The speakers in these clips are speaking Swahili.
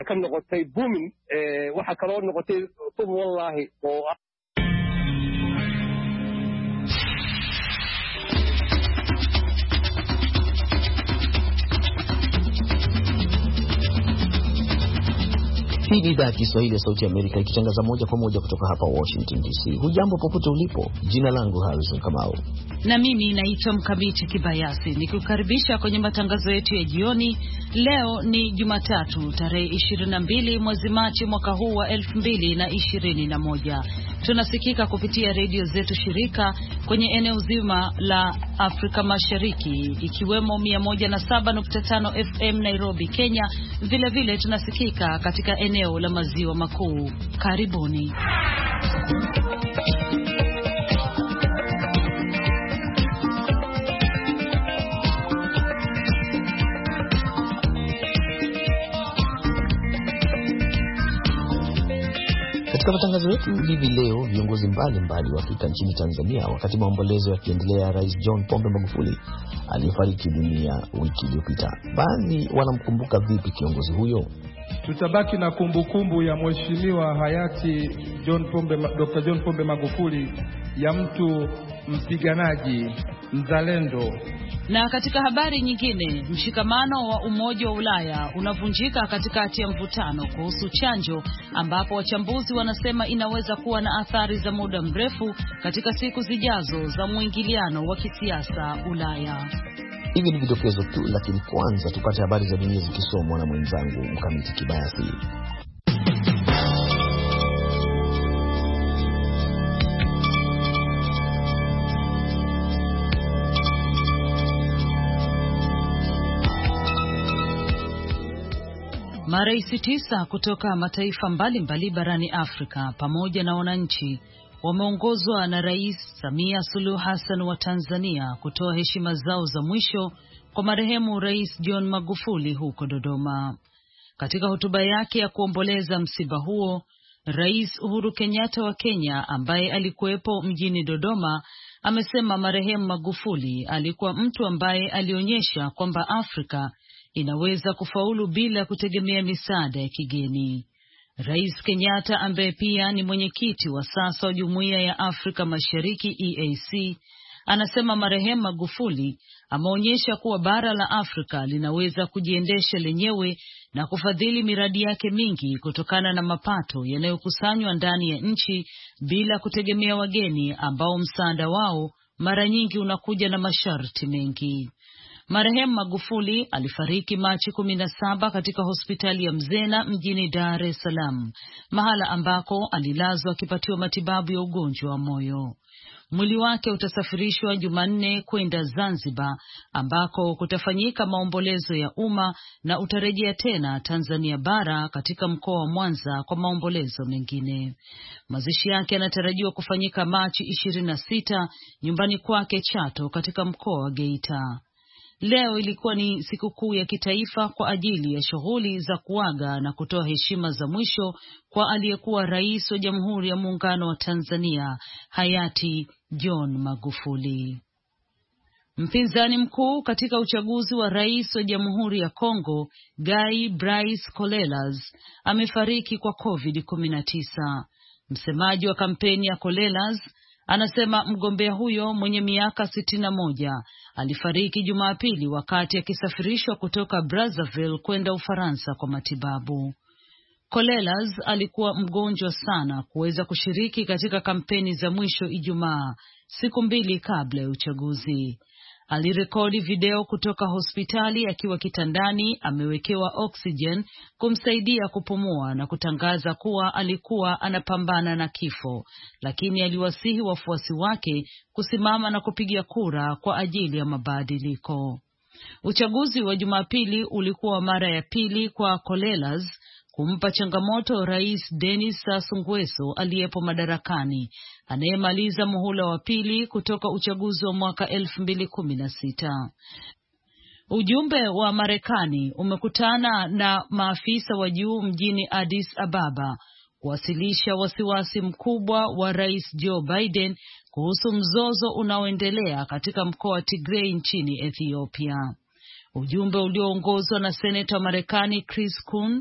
ka noqotay booming waxa kale oo noqotay wallahi oo Hii ni idhaa ya Kiswahili ya Sauti ya Amerika ikitangaza moja kwa moja kutoka hapa Washington DC. Hujambo popote ulipo. Jina langu Harrison Kamau. Na mimi naitwa Mkamiti Kibayasi nikukaribisha kwenye matangazo yetu ya jioni. Leo ni Jumatatu tarehe 22 mwezi Machi mwaka huu wa 2021. Tunasikika kupitia redio zetu shirika kwenye eneo zima la Afrika Mashariki ikiwemo 107.5 FM Nairobi, Kenya. Vile vile tunasikika katika eneo la Maziwa Makuu. Karibuni. Katika matangazo yetu hivi leo, viongozi mbalimbali wafika nchini Tanzania wakati maombolezo yakiendelea Rais John Pombe Magufuli aliyefariki dunia wiki iliyopita. Baadhi wanamkumbuka vipi kiongozi huyo? Tutabaki na kumbukumbu ya mheshimiwa hayati Dr. John Pombe Magufuli ya mtu mpiganaji, mzalendo. Na katika habari nyingine, mshikamano wa Umoja wa Ulaya unavunjika katikati ya mvutano kuhusu chanjo, ambapo wachambuzi wanasema inaweza kuwa na athari za muda mrefu katika siku zijazo za mwingiliano wa kisiasa Ulaya. Hivi ni vidokezo tu, lakini kwanza tupate habari za dunia zikisomwa na mwenzangu Mkamiti Kibayasi. Marais 9 kutoka mataifa mbalimbali barani Afrika pamoja na wananchi wameongozwa na Rais Samia Suluhu Hassan wa Tanzania kutoa heshima zao za mwisho kwa marehemu Rais John Magufuli huko Dodoma. Katika hotuba yake ya kuomboleza msiba huo, Rais Uhuru Kenyatta wa Kenya, ambaye alikuwepo mjini Dodoma, amesema marehemu Magufuli alikuwa mtu ambaye alionyesha kwamba Afrika inaweza kufaulu bila kutegemea misaada ya kigeni. Rais Kenyatta, ambaye pia ni mwenyekiti wa sasa wa Jumuiya ya Afrika Mashariki EAC, anasema marehemu Magufuli ameonyesha kuwa bara la Afrika linaweza kujiendesha lenyewe na kufadhili miradi yake mingi kutokana na mapato yanayokusanywa ndani ya nchi bila kutegemea wageni ambao msaada wao mara nyingi unakuja na masharti mengi. Marehemu Magufuli alifariki Machi 17 katika hospitali ya Mzena mjini Dar es Salaam, mahala ambako alilazwa akipatiwa matibabu ya ugonjwa wa moyo. Mwili wake utasafirishwa Jumanne kwenda Zanzibar, ambako kutafanyika maombolezo ya umma, na utarejea tena Tanzania bara katika mkoa wa Mwanza kwa maombolezo mengine. Mazishi yake yanatarajiwa kufanyika Machi 26 nyumbani kwake Chato katika mkoa wa Geita. Leo ilikuwa ni sikukuu ya kitaifa kwa ajili ya shughuli za kuaga na kutoa heshima za mwisho kwa aliyekuwa rais wa Jamhuri ya Muungano wa Tanzania hayati John Magufuli. Mpinzani mkuu katika uchaguzi wa rais wa Jamhuri ya Kongo, Guy Brice Colelas, amefariki kwa COVID-19. Msemaji wa kampeni ya Colelas anasema mgombea huyo mwenye miaka 61 alifariki Jumapili wakati akisafirishwa kutoka Brazzaville kwenda Ufaransa kwa matibabu. Colelas alikuwa mgonjwa sana kuweza kushiriki katika kampeni za mwisho Ijumaa, siku 2 kabla ya uchaguzi. Alirekodi video kutoka hospitali akiwa kitandani amewekewa oxygen kumsaidia kupumua na kutangaza kuwa alikuwa anapambana na kifo, lakini aliwasihi wafuasi wake kusimama na kupiga kura kwa ajili ya mabadiliko. Uchaguzi wa Jumapili ulikuwa mara ya pili kwa Colelas kumpa changamoto Rais Denis Sassou Nguesso aliyepo madarakani, anayemaliza muhula wa pili kutoka uchaguzi wa mwaka 2016. Ujumbe wa Marekani umekutana na maafisa wa juu mjini Addis Ababa kuwasilisha wasiwasi mkubwa wa Rais Joe Biden kuhusu mzozo unaoendelea katika mkoa wa Tigray nchini Ethiopia. Ujumbe ulioongozwa na Seneta wa Marekani Chris Coons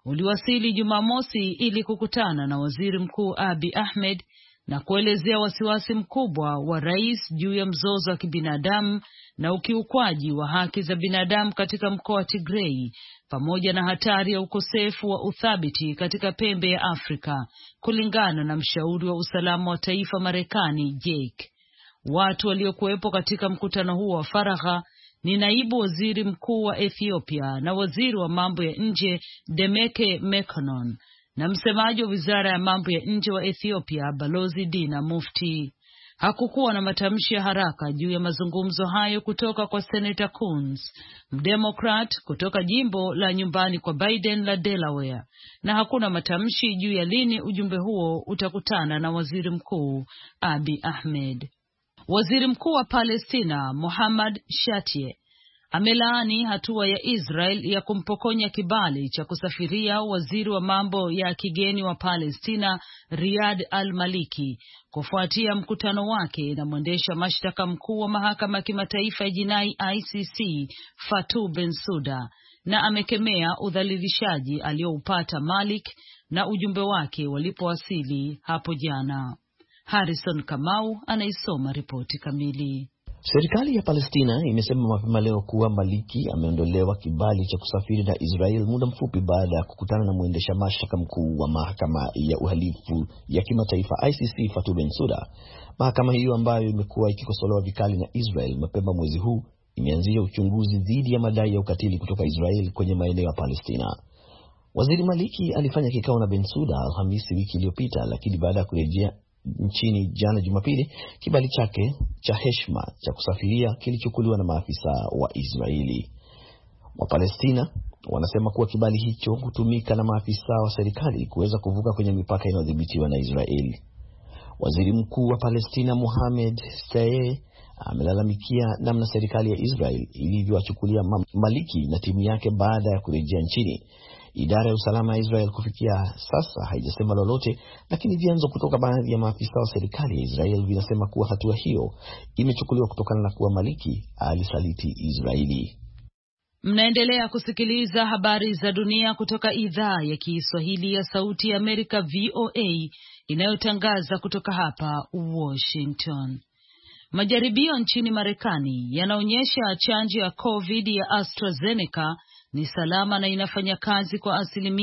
uliwasili Jumamosi ili kukutana na Waziri Mkuu Abiy Ahmed na kuelezea wasiwasi mkubwa wa rais juu ya mzozo wa kibinadamu na ukiukwaji wa haki za binadamu katika mkoa wa Tigray, pamoja na hatari ya ukosefu wa uthabiti katika pembe ya Afrika, kulingana na mshauri wa usalama wa taifa Marekani Jake. Watu waliokuwepo katika mkutano huo wa faragha ni naibu waziri mkuu wa Ethiopia na waziri wa mambo ya nje Demeke Mekonnen na msemaji wa wizara ya mambo ya nje wa Ethiopia Balozi Dina Mufti. Hakukuwa na matamshi ya haraka juu ya mazungumzo hayo kutoka kwa Senator Coons, mdemokrat kutoka jimbo la nyumbani kwa Biden la Delaware, na hakuna matamshi juu ya lini ujumbe huo utakutana na waziri mkuu Abiy Ahmed. Waziri mkuu wa Palestina Mohammad Shatie amelaani hatua ya Israel ya kumpokonya kibali cha kusafiria waziri wa mambo ya kigeni wa Palestina Riyad al-Maliki kufuatia mkutano wake na mwendesha mashtaka mkuu wa mahakama ya kimataifa ya jinai ICC Fatou Bensouda, na amekemea udhalilishaji alioupata Malik na ujumbe wake walipowasili hapo jana. Harrison Kamau anaisoma ripoti kamili. Serikali ya Palestina imesema mapema leo kuwa Maliki ameondolewa kibali cha kusafiri na Israel muda mfupi baada ya kukutana na mwendesha mashtaka mkuu wa mahakama ya uhalifu ya kimataifa ICC Fatou Bensouda. Mahakama hiyo ambayo imekuwa ikikosolewa vikali na Israel mapema mwezi huu imeanzisha uchunguzi dhidi ya madai ya ukatili kutoka Israel kwenye maeneo ya Palestina. Waziri Maliki alifanya kikao na Bensouda Alhamisi wiki iliyopita, lakini baada ya kurejea nchini jana Jumapili, kibali chake cha heshima cha kusafiria kilichukuliwa na maafisa wa Israeli. Wapalestina wanasema kuwa kibali hicho hutumika na maafisa wa serikali kuweza kuvuka kwenye mipaka inayodhibitiwa na Israeli. Waziri Mkuu wa Palestina Mohamed Shtayyeh amelalamikia namna serikali ya Israel ilivyowachukulia Maliki na timu yake baada ya kurejea nchini. Idara ya usalama ya Israel kufikia sasa haijasema lolote, lakini vyanzo kutoka baadhi ya maafisa wa serikali ya Israel vinasema kuwa hatua hiyo imechukuliwa kutokana na kuwa Maliki alisaliti Israeli. Mnaendelea kusikiliza habari za dunia kutoka idhaa ya Kiswahili ya Sauti ya Amerika VOA inayotangaza kutoka hapa Washington. Majaribio nchini Marekani yanaonyesha chanjo ya COVID ya AstraZeneca ni salama na inafanya kazi kwa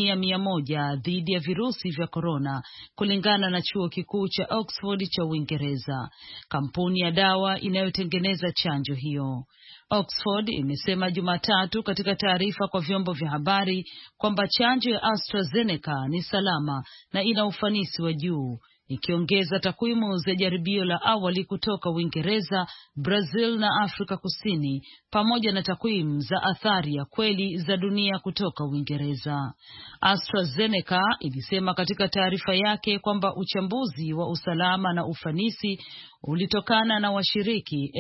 100% dhidi ya virusi vya korona, kulingana na chuo kikuu cha Oxford cha Uingereza, kampuni ya dawa inayotengeneza chanjo hiyo. Oxford imesema Jumatatu katika taarifa kwa vyombo vya habari kwamba chanjo ya AstraZeneca ni salama na ina ufanisi wa juu, ikiongeza takwimu za jaribio la awali kutoka Uingereza, Brazil na Afrika Kusini, pamoja na takwimu za athari ya kweli za dunia kutoka Uingereza. AstraZeneca ilisema katika taarifa yake kwamba uchambuzi wa usalama na ufanisi ulitokana na washiriki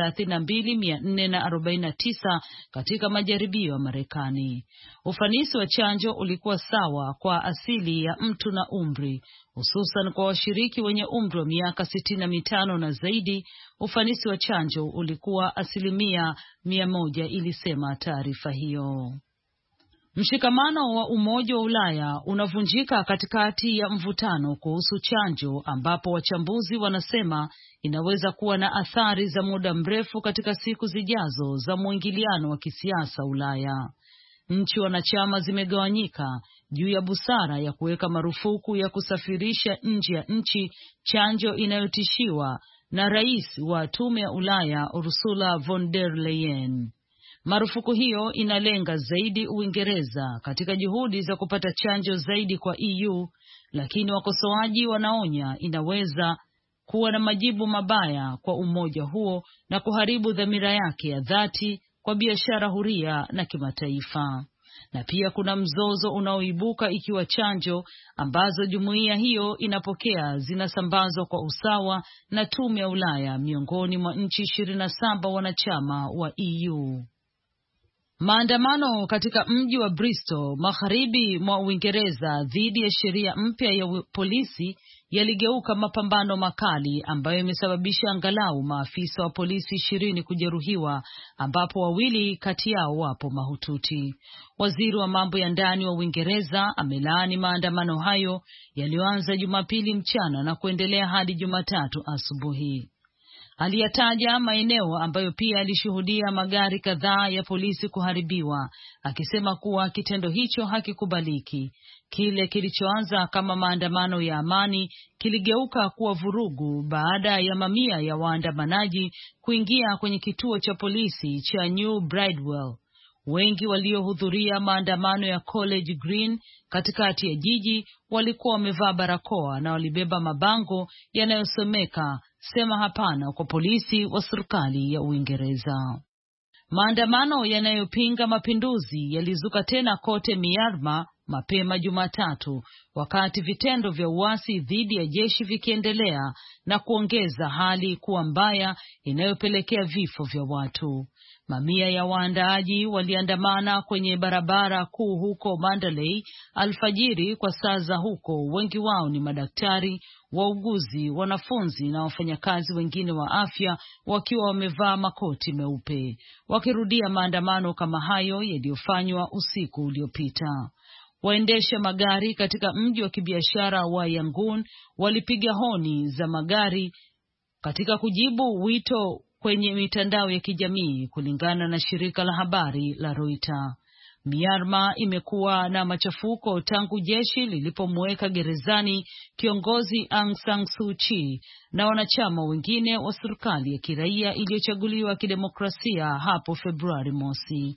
32,449 katika majaribio ya Marekani. Ufanisi wa chanjo ulikuwa sawa kwa asili ya mtu na umri, hususan kwa washiriki wenye umri wa miaka 65 na zaidi. Ufanisi wa chanjo ulikuwa 100%, ilisema taarifa hiyo. Mshikamano wa Umoja wa Ulaya unavunjika katikati ya mvutano kuhusu chanjo, ambapo wachambuzi wanasema inaweza kuwa na athari za muda mrefu katika siku zijazo za mwingiliano wa kisiasa Ulaya. Nchi wanachama zimegawanyika juu ya busara ya kuweka marufuku ya kusafirisha nje ya nchi chanjo inayotishiwa na rais wa Tume ya Ulaya Ursula von der Leyen. Marufuku hiyo inalenga zaidi Uingereza katika juhudi za kupata chanjo zaidi kwa EU, lakini wakosoaji wanaonya inaweza kuwa na majibu mabaya kwa umoja huo na kuharibu dhamira yake ya dhati kwa biashara huria na kimataifa. Na pia kuna mzozo unaoibuka ikiwa chanjo ambazo jumuiya hiyo inapokea zinasambazwa kwa usawa na Tume ya Ulaya miongoni mwa nchi 27 wanachama wa EU. Maandamano katika mji wa Bristol, magharibi mwa Uingereza, dhidi ya sheria mpya ya polisi yaligeuka mapambano makali ambayo imesababisha angalau maafisa wa polisi 20 kujeruhiwa, ambapo 2 kati yao wapo mahututi. Waziri wa mambo ya ndani wa Uingereza amelaani maandamano hayo yaliyoanza Jumapili mchana na kuendelea hadi Jumatatu asubuhi. Aliyataja maeneo ambayo pia alishuhudia magari kadhaa ya polisi kuharibiwa, akisema kuwa kitendo hicho hakikubaliki. Kile kilichoanza kama maandamano ya amani kiligeuka kuwa vurugu baada ya mamia ya waandamanaji kuingia kwenye kituo cha polisi cha New Bridewell. Wengi waliohudhuria maandamano ya College Green katikati ya jiji walikuwa wamevaa barakoa na walibeba mabango yanayosomeka "Sema hapana kwa polisi wa serikali ya Uingereza." Maandamano yanayopinga mapinduzi yalizuka tena kote Myanmar mapema Jumatatu, wakati vitendo vya uasi dhidi ya jeshi vikiendelea na kuongeza hali kuwa mbaya inayopelekea vifo vya watu. Mamia ya waandaaji waliandamana kwenye barabara kuu huko Mandalay alfajiri kwa saa za huko. Wengi wao ni madaktari, wauguzi, wanafunzi na wafanyakazi wengine wa afya, wakiwa wamevaa makoti meupe, wakirudia maandamano kama hayo yaliyofanywa usiku uliopita. Waendesha magari katika mji wa kibiashara wa Yangon walipiga honi za magari katika kujibu wito kwenye mitandao ya kijamii, kulingana na shirika la habari la Reuters. Myanmar imekuwa na machafuko tangu jeshi lilipomweka gerezani kiongozi Aung San Suu Kyi na wanachama wengine wa serikali ya kiraia iliyochaguliwa kidemokrasia hapo Februari mosi.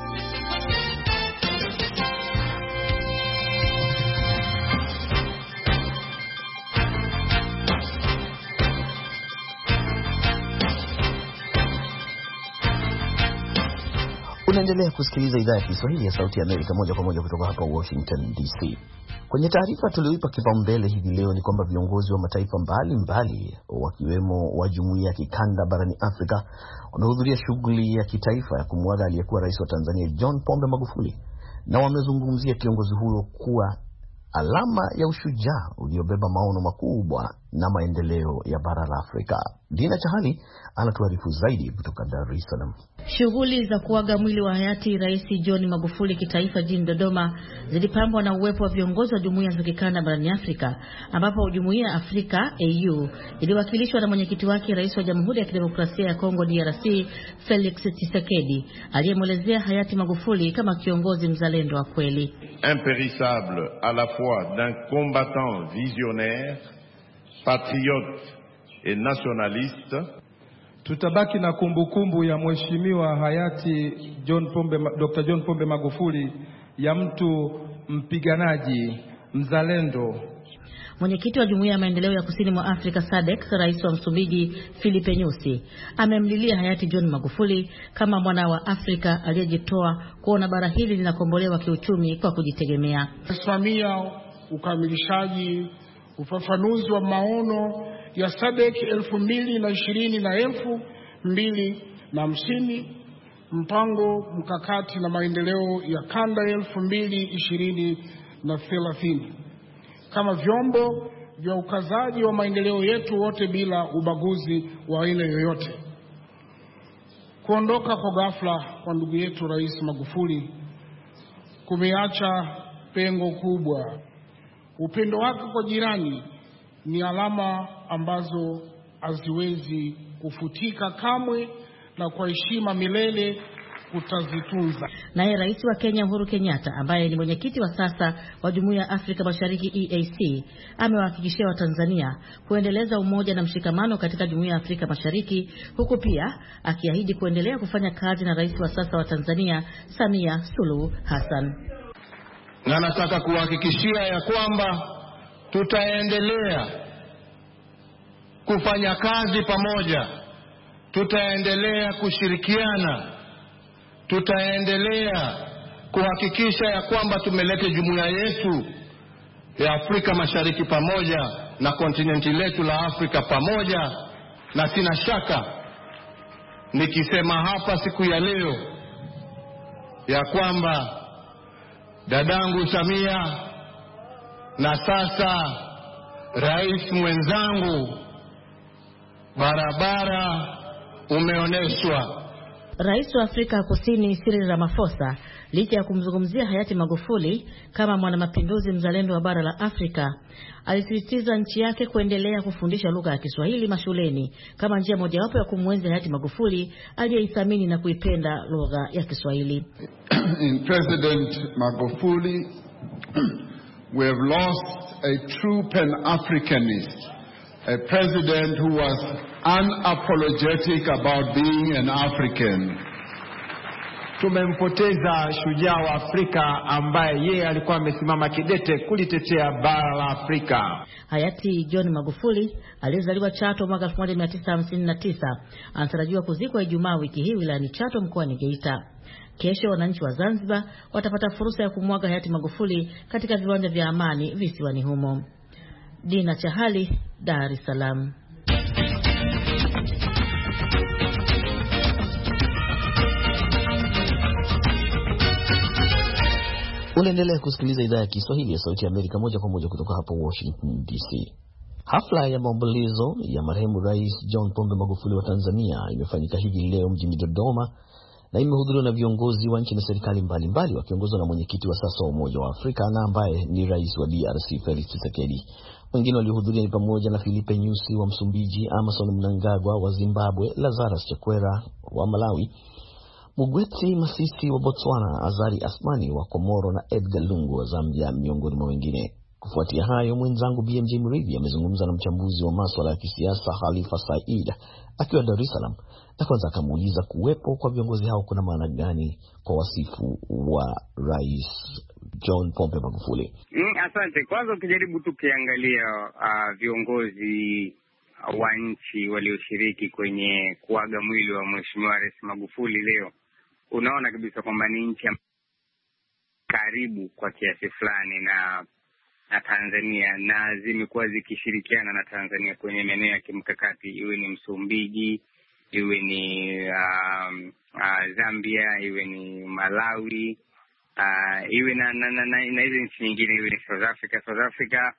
Unaendelea kusikiliza idhaa ya Kiswahili ya Sauti ya Amerika moja kwa moja kutoka hapa Washington DC. Kwenye taarifa tulioipa kipaumbele hivi leo ni kwamba viongozi wa mataifa mbalimbali wakiwemo wa Jumuiya ya Kikanda barani Afrika wamehudhuria shughuli ya kitaifa ya kumwaga aliyekuwa rais wa Tanzania John Pombe Magufuli, na wamezungumzia kiongozi huyo kuwa alama ya ushujaa uliobeba maono makubwa na maendeleo ya bara la Afrika. Dina Chahali anatuarifu zaidi kutoka Dar es Salaam. Shughuli za kuaga mwili wa hayati Rais John Magufuli kitaifa jijini Dodoma zilipambwa na uwepo wa viongozi wa Jumuiya za Kikanda barani Afrika, ambapo Jumuiya ya Afrika AU iliwakilishwa na mwenyekiti wake Rais wa Jamhuri ya Kidemokrasia ya Kongo DRC Felix Tshisekedi, aliyemwelezea hayati Magufuli kama kiongozi mzalendo wa kweli. Impérissable à la fois d'un combattant visionnaire, patriote et nationaliste. Tutabaki na kumbukumbu ya mheshimiwa hayati Dr. John Pombe Magufuli ya mtu mpiganaji, mzalendo. Mwenyekiti wa Jumuiya ya Maendeleo ya Kusini mwa Afrika SADC, Rais wa Msumbiji Filipe Nyusi, amemlilia hayati John Magufuli kama mwana wa Afrika aliyejitoa kuona bara hili linakombolewa kiuchumi kwa kujitegemea. Kusimamia ukamilishaji ufafanuzi wa maono ya SADC 2020 na 2050, mpango mkakati na maendeleo ya kanda 2020 na 30, kama vyombo vya ukazaji wa maendeleo yetu wote bila ubaguzi wa aina yoyote. Kuondoka kwa ghafla kwa ndugu yetu Rais Magufuli kumeacha pengo kubwa. Upendo wake kwa jirani ni alama ambazo haziwezi kufutika kamwe, na kwa heshima milele utazitunza. Naye Rais wa Kenya Uhuru Kenyatta, ambaye ni mwenyekiti wa sasa wa Jumuiya ya Afrika Mashariki EAC, amewahakikishia Watanzania kuendeleza umoja na mshikamano katika Jumuiya ya Afrika Mashariki, huku pia akiahidi kuendelea kufanya kazi na rais wa sasa wa Tanzania Samia Suluhu Hassan. Na nataka kuhakikishia ya kwamba tutaendelea kufanya kazi pamoja, tutaendelea kushirikiana, tutaendelea kuhakikisha ya kwamba tumeleta jumuiya yetu ya Afrika Mashariki pamoja na kontinenti letu la Afrika pamoja. Na sina shaka nikisema hapa siku ya leo ya kwamba dadangu Samia na sasa rais mwenzangu, barabara umeoneshwa. Rais wa Afrika Kusini Cyril Ramaphosa, licha ya kumzungumzia hayati Magufuli kama mwanamapinduzi mzalendo wa bara la Afrika, alisisitiza nchi yake kuendelea kufundisha lugha ya Kiswahili mashuleni kama njia mojawapo ya kumwenzi hayati Magufuli aliyeithamini na kuipenda lugha ya Kiswahili. In President Magufuli, we have lost a true Pan-Africanist, a president who was unapologetic about being an African. Tumempoteza shujaa wa Afrika ambaye yeye alikuwa amesimama kidete kulitetea bara la Afrika. Hayati John Magufuli alizaliwa Chato mwaka 1959, anatarajiwa kuzikwa Ijumaa wiki hii wilayani Chato mkoani Geita. Kesho wananchi wa Zanzibar watapata fursa ya kumwaga hayati Magufuli katika viwanja vya Amani visiwani humo. Dina Chahali, Dar es Salaam. Unaendelea kusikiliza idhaa ya Kiswahili ya Sauti ya Amerika moja kwa moja kutoka hapa Washington DC. Hafla ya maombolezo ya marehemu Rais John Pombe Magufuli wa Tanzania imefanyika hivi leo mjini Dodoma na imehudhuriwa na viongozi wa nchi na serikali mbalimbali wakiongozwa na mwenyekiti wa sasa wa Umoja wa Afrika na ambaye ni rais wa DRC Felix Tshisekedi. Wengine waliohudhuria ni pamoja na Filipe Nyusi wa Msumbiji, Emmerson Mnangagwa wa Zimbabwe, Lazarus Chakwera wa Malawi, Mugweti Masisi wa Botswana, Azari Asmani wa Komoro na Edgar Lungu wa Zambia miongoni mwa wengine. Kufuatia hayo, mwenzangu BMJ Mridhi amezungumza na mchambuzi wa masuala ya kisiasa Khalifa Said akiwa Dar es Salaam, na kwanza akamuuliza kuwepo kwa viongozi hao kuna maana gani kwa wasifu wa Rais John Pombe Magufuli. Asante. Kwanza ukijaribu tu kiangalia viongozi wa nchi walioshiriki kwenye kuaga mwili wa Mheshimiwa Rais Magufuli leo, unaona kabisa kwamba ni nchi karibu kwa kiasi fulani na Tanzania, na zimekuwa zikishirikiana na Tanzania kwenye maeneo ya kimkakati, iwe ni Msumbiji, iwe ni Zambia, iwe ni Malawi, iwe na hizo nchi nyingine, iwe ni South Africa.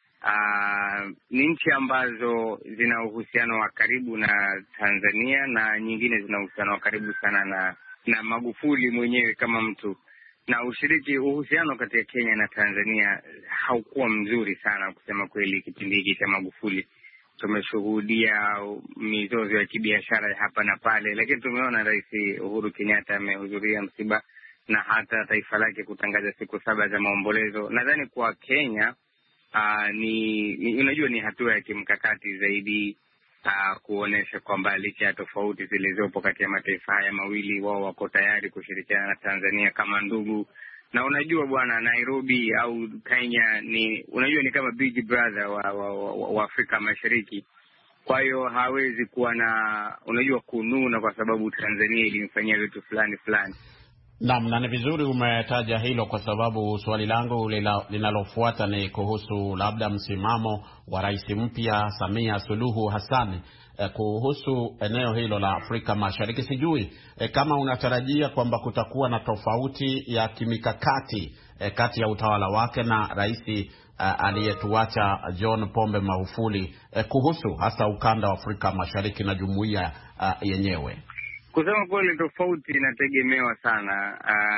Ni nchi ambazo zina uhusiano wa karibu na Tanzania na nyingine zina uhusiano wa karibu sana na Magufuli mwenyewe kama mtu. Na uhusiano kati ya Kenya na Tanzania haukuwa mzuri sana kusema kweli kipindi hiki cha Magufuli. Tumeshuhudia mizozo ya kibiashara hapa na pale, lakini tumeona Rais Uhuru Kenyatta amehudhuria msiba na hata taifa lake kutangaza siku 7 za maombolezo. Nadhani kwa Kenya unajua ni hatua ya kimkakati zaidi kuonesha kwamba licha ya tofauti zilizopo kati ya mataifa haya mawili, wao wako tayari kushirikiana na Tanzania kama ndugu. Na unajua bwana, Nairobi au Kenya ni kama big brother wa Afrika Mashariki. Kwa hiyo hawezi kuwa na kununa kwa sababu Tanzania ilimfanyia vitu fulani. Naam, na ni vizuri umetaja hilo kwa sababu swali langu linalofuata ni kuhusu labda msimamo wa rais mpya Samia Suluhu Hassan kuhusu eneo hilo la Afrika Mashariki. Sijui kama unatarajia kwamba kutakuwa na tofauti ya kimikakati kati ya utawala wake na rais aliyetuacha John Pombe Magufuli kuhusu hasa ukanda wa Afrika Mashariki na jumuiya yenyewe. Kusema kweli tofauti inategemewa sana.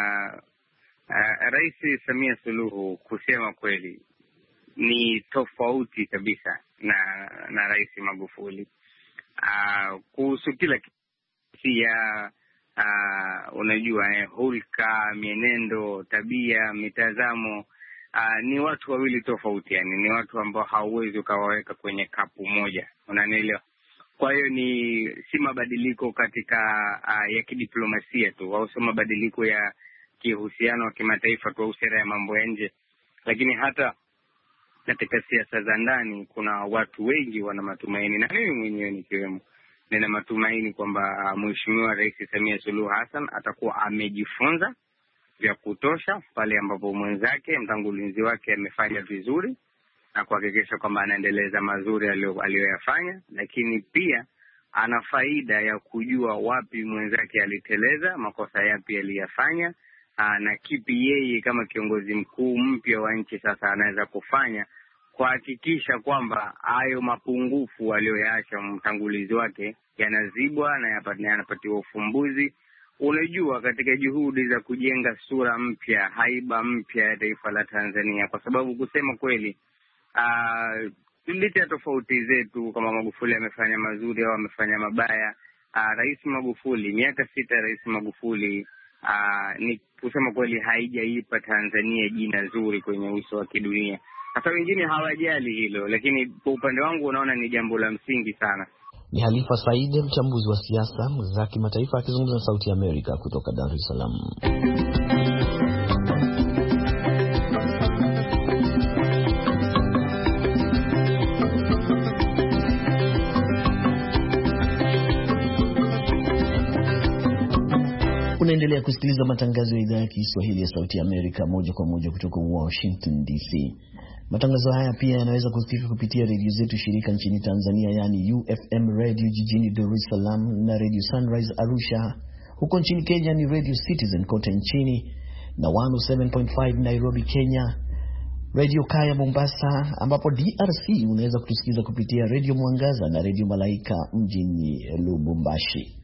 Rais Samia Suluhu kusema kweli ni tofauti kabisa na Rais Magufuli. Kuhusu kila kisia, hulka, mienendo, tabia, mitazamo, ni watu wawili tofauti, yani ni watu ambao hauwezi ukawaweka kwenye kapu moja, unanielewa? Kwa hiyo si mabadiliko katika ya kidiplomasia tu, au si mabadiliko ya kihusiano wa kimataifa tu au sera ya mambo ya nje, lakini hata katika siasa za ndani kuna watu wengi wana matumaini, na mimi mwenyewe nikiwemo. Nina matumaini kwamba Mheshimiwa Rais Samia Suluhu Hassan atakuwa amejifunza vya kutosha pale ambapo mwenzake mtangulizi wake amefanya vizuri, na kuhakikisha kwamba anaendeleza mazuri aliyoyafanya, lakini pia ana faida ya kujua wapi mwenzake aliteleza, makosa yapi aliyafanya, na kipi yeye kama kiongozi mkuu mpya wa nchi sasa anaweza kufanya kuhakikisha kwamba hayo mapungufu aliyoyaacha mtangulizi wake yanazibwa na yanapatiwa ufumbuzi. Unajua, katika juhudi za kujenga sura mpya, haiba mpya ya taifa la Tanzania, kwa sababu kusema kweli licha ya tofauti zetu, kama Magufuli amefanya mazuri au amefanya mabaya, Rais Magufuli, miaka 6 Rais Magufuli, ni kusema kweli haijaipa Tanzania jina zuri kwenye uso wa kidunia. Hata wengine hawajali hilo, lakini kwa upande wangu unaona ni jambo la msingi sana. Ni Halifa Said, mchambuzi wa siasa za kimataifa, akizungumza na Sauti ya Amerika kutoka Dar es Salaam. Unaendelea kusikiliza matangazo ya idhaa ya Kiswahili ya Sauti ya Amerika moja kwa moja kutoka Washington DC. Matangazo haya pia yanaweza kusikika kupitia redio zetu shirika nchini Tanzania, yani UFM Radio jijini Dar es Salaam na Radio Sunrise Arusha. Huko nchini Kenya ni Radio Citizen kote nchini na 107.5 Nairobi, Kenya. Radio Kaya Mombasa, ambapo DRC unaweza kutusikiza kupitia Radio Mwangaza na Radio Malaika mjini Lubumbashi.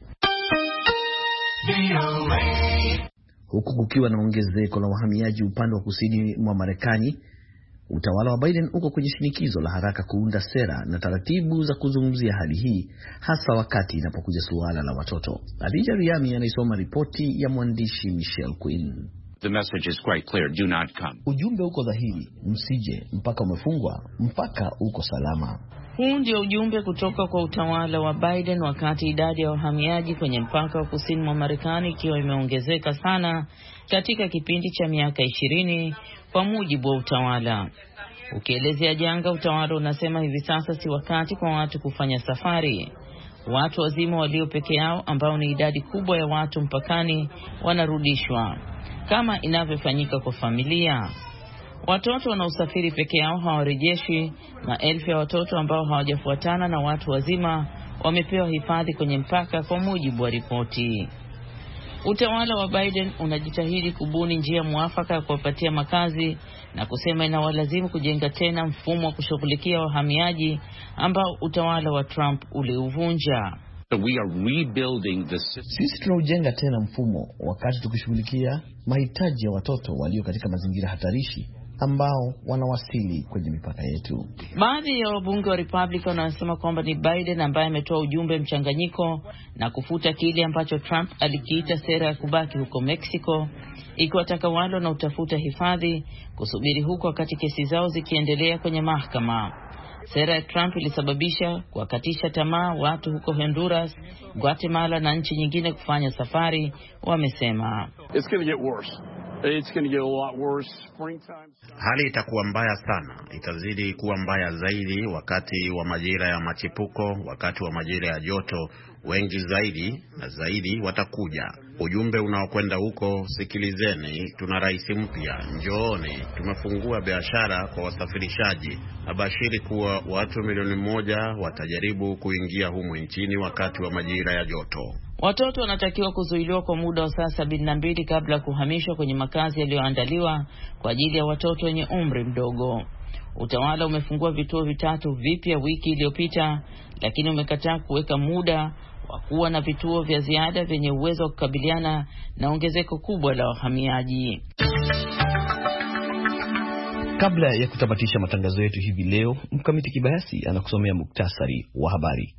Huku kukiwa na ongezeko la wahamiaji upande wa kusini mwa Marekani, utawala wa Biden uko kwenye shinikizo la haraka kuunda sera na taratibu za kuzungumzia hali hii, hasa wakati inapokuja suala la watoto. Adija Riami anaisoma ripoti ya mwandishi Michelle Quinn. The message is quite clear, do not come. Ujumbe uko dhahiri, msije, mpaka umefungwa, mpaka uko salama. Huu ndio ujumbe kutoka kwa utawala wa Biden wakati idadi ya wahamiaji kwenye mpaka wa kusini mwa Marekani ikiwa imeongezeka sana katika kipindi cha miaka 20 kwa mujibu wa utawala. Ukielezea janga, utawala unasema hivi sasa si wakati kwa watu kufanya safari. Watu wazima walio peke yao, ambao ni idadi kubwa ya watu mpakani, wanarudishwa kama inavyofanyika kwa familia. Watoto wanaosafiri peke yao hawarejeshi. Maelfu ya watoto ambao hawajafuatana na watu wazima wamepewa hifadhi kwenye mpaka kwa mujibu wa ripoti. Utawala wa Biden unajitahidi kubuni njia mwafaka ya kuwapatia makazi na kusema inawalazimu kujenga tena mfumo wa kushughulikia wahamiaji ambao utawala wa Trump uliuvunja. Sisi tunaujenga tena mfumo wakati tukishughulikia mahitaji ya watoto walio katika mazingira hatarishi ambao wanawasili kwenye mipaka yetu. Baadhi ya wabunge wa Republican wanasema kwamba ni Biden ambaye ametoa ujumbe mchanganyiko na kufuta kile ambacho Trump alikiita sera ya kubaki huko Mexico, ikiwataka wale wanaotafuta hifadhi kusubiri huko wakati kesi zao zikiendelea kwenye mahakama. Sera ya Trump ilisababisha kuwakatisha tamaa watu huko Honduras, Guatemala na nchi nyingine kufanya safari, wamesema. It's going to get worse. It's going to get a lot worse. Hali itakuwa mbaya sana, itazidi kuwa mbaya zaidi wakati wa majira ya machipuko, wakati wa majira ya joto. Wengi zaidi na zaidi watakuja. Ujumbe unaokwenda huko, sikilizeni, tuna rais mpya, njooni, tumefungua biashara kwa wasafirishaji. Nabashiri kuwa watu 1,000,000 watajaribu kuingia humu nchini wakati wa majira ya joto. Watoto wanatakiwa kuzuiliwa kwa muda wa saa 72 kabla ya kuhamishwa kwenye makazi yaliyoandaliwa kwa ajili ya watoto wenye umri mdogo. Utawala umefungua vituo 3 vipya wiki iliyopita, lakini umekataa kuweka muda wa kuwa na vituo vya ziada vyenye uwezo wa kukabiliana na ongezeko kubwa la wahamiaji. Kabla ya kutamatisha matangazo yetu hivi leo, Mkamiti Kibayasi anakusomea muktasari wa habari.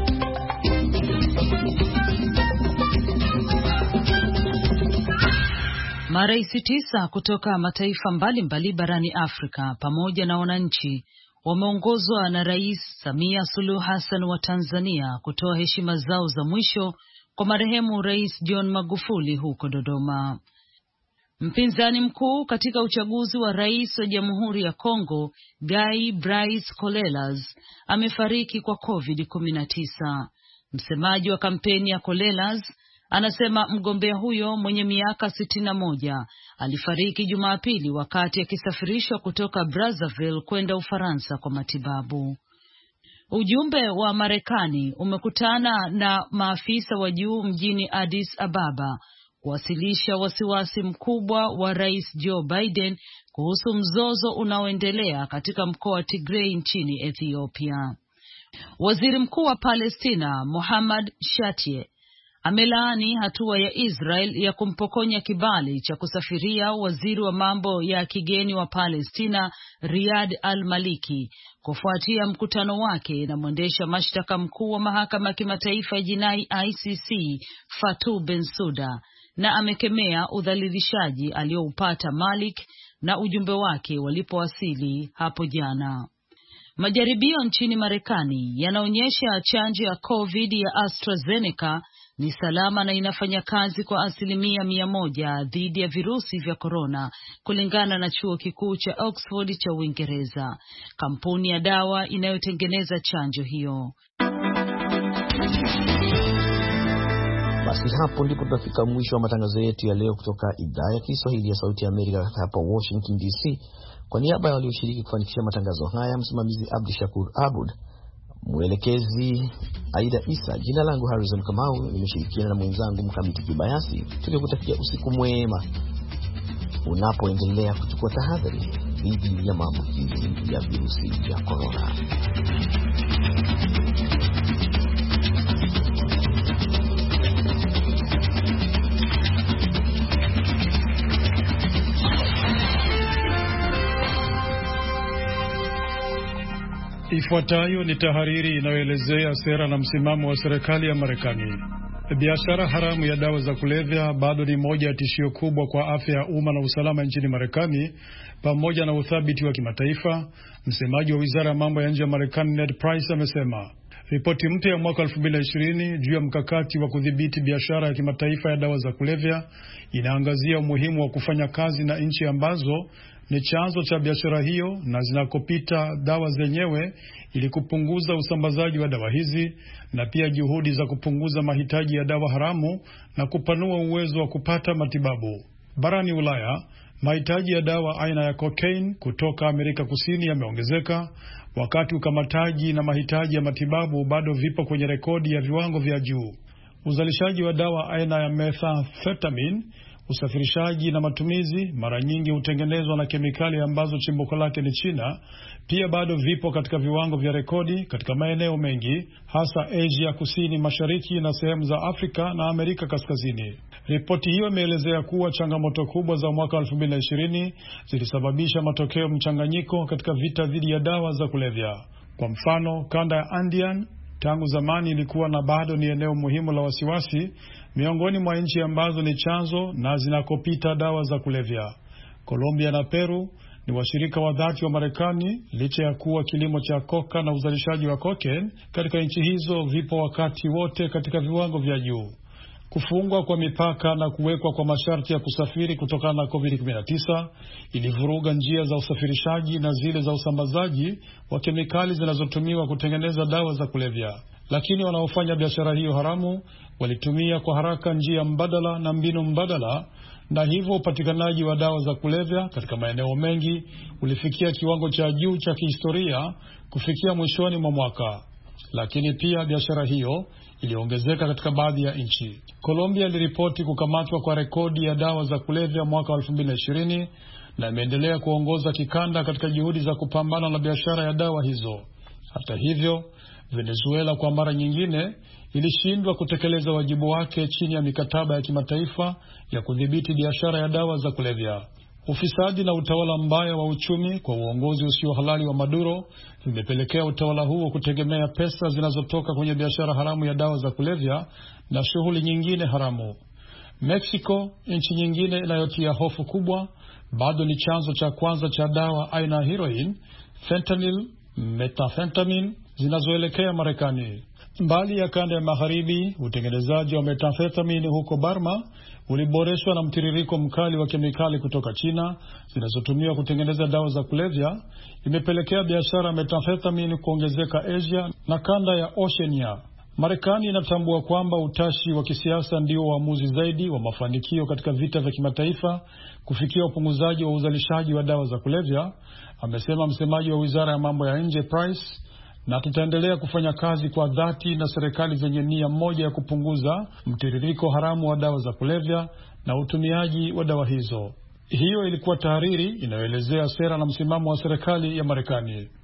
Marais 9 kutoka mataifa mbalimbali barani Afrika pamoja na wananchi wameongozwa na Rais Samia Suluhu Hassan wa Tanzania kutoa heshima zao za mwisho kwa marehemu Rais John Magufuli huko Dodoma. Mpinzani mkuu katika uchaguzi wa rais wa Jamhuri ya Kongo, Guy Brice Colelas, amefariki kwa COVID-19. Msemaji wa kampeni ya Colelas anasema mgombea huyo mwenye miaka 61 alifariki Jumapili wakati akisafirishwa kutoka Brazzaville kwenda Ufaransa kwa matibabu. Ujumbe wa Marekani umekutana na maafisa wa juu mjini Addis Ababa kuwasilisha wasiwasi mkubwa wa Rais Joe Biden kuhusu mzozo unaoendelea katika mkoa wa Tigray nchini Ethiopia. Waziri Mkuu wa Palestina Mohammad Shatie amelaani hatua ya Israel ya kumpokonya kibali cha kusafiria waziri wa mambo ya kigeni wa Palestina Riyad al-Maliki kufuatia mkutano wake na mwendesha mashtaka mkuu wa mahakama ya kimataifa ya jinai ICC Fatou Bensouda, na amekemea udhalilishaji alioupata Malik na ujumbe wake walipowasili hapo jana. Majaribio nchini Marekani yanaonyesha chanjo ya COVID ya AstraZeneca ni salama na inafanya kazi kwa 100% dhidi ya virusi vya korona, kulingana na chuo kikuu cha Oxford cha Uingereza, kampuni ya dawa inayotengeneza chanjo hiyo. Basi hapo ndipo tunafika mwisho wa matangazo yetu ya leo kutoka idhaa ya Kiswahili ya Sauti ya Amerika hapa Washington DC. Kwa niaba ya walioshiriki kufanikisha matangazo haya, msimamizi Abdi Shakur Abud, mwelekezi Aida Isa, jina langu Harrison Kamau, nimeshirikiana na mwenzangu Mkamiti Kibayasi. Tukikutakia usiku mwema unapoendelea kuchukua tahadhari dhidi ya maambukizi ya virusi vya korona. Ifuatayo ni tahariri inayoelezea sera na msimamo wa serikali ya Marekani. Biashara haramu ya dawa za kulevya bado ni moja ya tishio kubwa kwa afya ya umma na usalama nchini Marekani, pamoja na uthabiti wa kimataifa, msemaji wa Wizara ya Mambo ya Nje ya Marekani Ned Price amesema. Ripoti mpya ya mwaka 2020 juu ya mkakati wa kudhibiti biashara ya kimataifa ya dawa za kulevya inaangazia umuhimu wa kufanya kazi na nchi ambazo ni chanzo cha biashara hiyo na zinakopita dawa zenyewe ili kupunguza usambazaji wa dawa hizi, na pia juhudi za kupunguza mahitaji ya dawa haramu na kupanua uwezo wa kupata matibabu. Barani Ulaya, mahitaji ya dawa aina ya cocaine kutoka Amerika Kusini yameongezeka, wakati ukamataji na mahitaji ya matibabu bado vipo kwenye rekodi ya viwango vya juu. Uzalishaji wa dawa aina ya methamphetamine, usafirishaji na matumizi mara nyingi hutengenezwa na kemikali ambazo chimbuko lake ni China, pia bado vipo katika viwango vya rekodi katika maeneo mengi, hasa Asia Kusini Mashariki na sehemu za Afrika na Amerika Kaskazini. Ripoti hiyo imeelezea kuwa changamoto kubwa za mwaka 2020 zilisababisha matokeo mchanganyiko katika vita dhidi ya dawa za kulevya. Kwa mfano, kanda ya Andean tangu zamani ilikuwa na bado ni eneo muhimu la wasiwasi miongoni mwa nchi ambazo ni chanzo na zinakopita dawa za kulevya. Colombia na Peru ni washirika wa dhati wa Marekani, licha ya kuwa kilimo cha koka na uzalishaji wa cocaine katika nchi hizo vipo wakati wote katika viwango vya juu. Kufungwa kwa mipaka na kuwekwa kwa masharti ya kusafiri kutokana na COVID-19 ilivuruga njia za usafirishaji na zile za usambazaji wa kemikali zinazotumiwa kutengeneza dawa za kulevya. Lakini wanaofanya biashara hiyo haramu walitumia kwa haraka njia mbadala na mbinu mbadala, na hivyo upatikanaji wa dawa za kulevya katika maeneo mengi ulifikia kiwango cha juu cha kihistoria kufikia mwishoni mwa mwaka. Lakini pia biashara hiyo iliongezeka katika baadhi ya nchi. Colombia iliripoti kukamatwa kwa rekodi ya dawa za kulevya mwaka 2020 na imeendelea kuongoza kikanda katika juhudi za kupambana na biashara ya dawa hizo. Hata hivyo, Venezuela kwa mara nyingine ilishindwa kutekeleza wajibu wake chini ya mikataba ya kimataifa ya kudhibiti biashara ya dawa za kulevya. Ufisadi na utawala mbaya wa uchumi kwa uongozi usio halali wa Maduro vimepelekea utawala huo kutegemea pesa zinazotoka kwenye biashara haramu ya dawa za kulevya na shughuli nyingine haramu. Mexico, nchi nyingine inayotia hofu kubwa, bado ni chanzo cha kwanza cha dawa aina heroin, fentanyl, methamphetamine zinazoelekea Marekani. Mbali ya kanda ya magharibi, utengenezaji wa methamphetamine huko Burma uliboreshwa na mtiririko mkali wa kemikali kutoka China zinazotumiwa kutengeneza dawa za kulevya, imepelekea biashara ya methamphetamine kuongezeka Asia na kanda ya Oceania. Marekani inatambua kwamba utashi wa kisiasa ndio uamuzi zaidi wa mafanikio katika vita vya kimataifa kufikia upunguzaji wa uzalishaji wa dawa za kulevya, amesema msemaji wa Wizara ya Mambo ya Nje Price, na tutaendelea kufanya kazi kwa dhati na serikali zenye nia moja ya kupunguza mtiririko haramu wa dawa za kulevya na utumiaji wa dawa hizo. Hiyo ilikuwa tahariri inayoelezea sera na msimamo wa serikali ya Marekani.